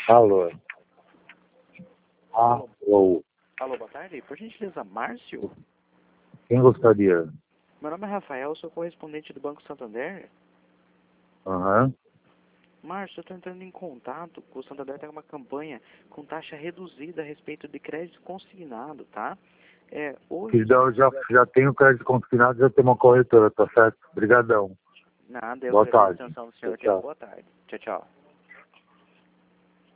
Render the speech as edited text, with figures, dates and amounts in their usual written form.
Alô. Alô. Alô, boa tarde. Por gentileza, Márcio? Quem gostaria? Meu nome é Rafael, sou correspondente do Banco Santander. Aham. Márcio, eu estou entrando em contato com o Santander, tem uma campanha com taxa reduzida a respeito de crédito consignado, tá? Hoje... Queridão, eu já tenho crédito consignado, já tenho uma corretora, tá certo? Obrigadão. Nada, eu Boa agradeço a tarde. atenção do senhor. Tchau. Boa tarde. Tchau, tchau.